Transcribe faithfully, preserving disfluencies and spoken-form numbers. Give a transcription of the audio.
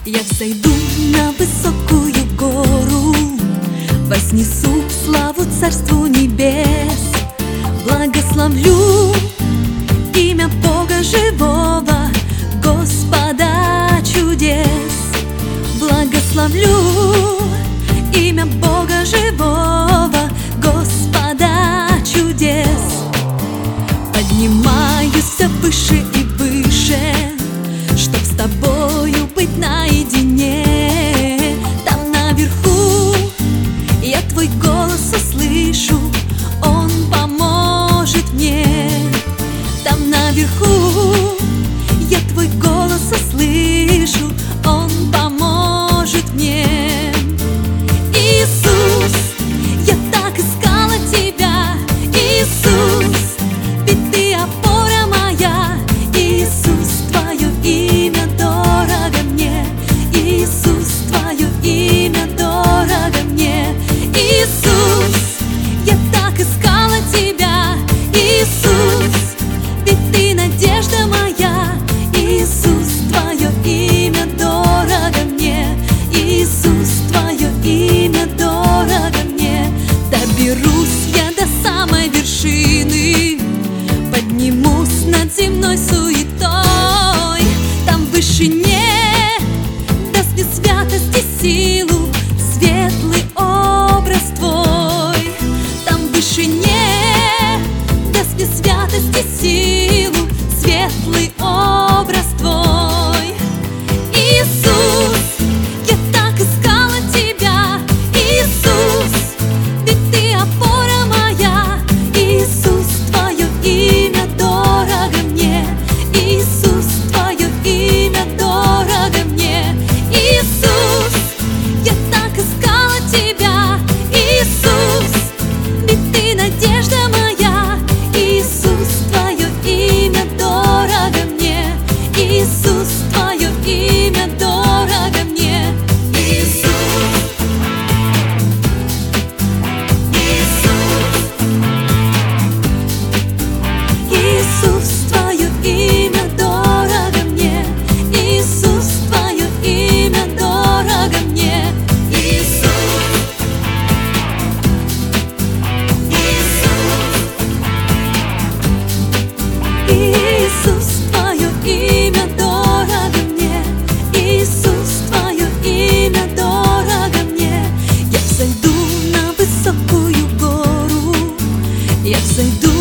Я взойду на высокую гору, вознесу славу Царству Небес. Благословлю имя Бога живого, Господа чудес. Благословлю имя Бога живого, Господа чудес. Поднимаюсь все выше и выше, чтоб с тобою быть наедине. Там наверху я твой голос услышу, он поможет мне. Там наверху я твой голос услышу, он поможет мне. Иисус, я так искала тебя, Иисус, ведь ты опора моя. Иисус, твое имя дорого мне, Иисус, твое имя дорого мне. Иисус, я так искала тебя, Иисус, ведь ты надежда моя. Иисус, твое имя дорого мне, Иисус, твое имя дорого мне. Доберусь я до самой вершины, поднимусь над земной суетой. Там в вышине даст мне святость и силу светлый образ твой. Там в вышине даст мне святость и силу светлый образ твой. Иисус, я так искала тебя, Иисус, ведь ты опора моя. Иисус, твое имя дорого мне, Иисус, твое имя дорого мне. Иисус, я так искала тебя, Иисус, ведь ты надежда моя. Иисус, твое имя дорого мне, Иисус, твое имя дорого мне. Иисус, Иисус, твое имя дорого мне, Иисус, твое имя дорого мне. Иисус, Иисус, твое имя дорого мне, Иисус, твое имя дорого мне. Я взойду на высокую гору, я взойду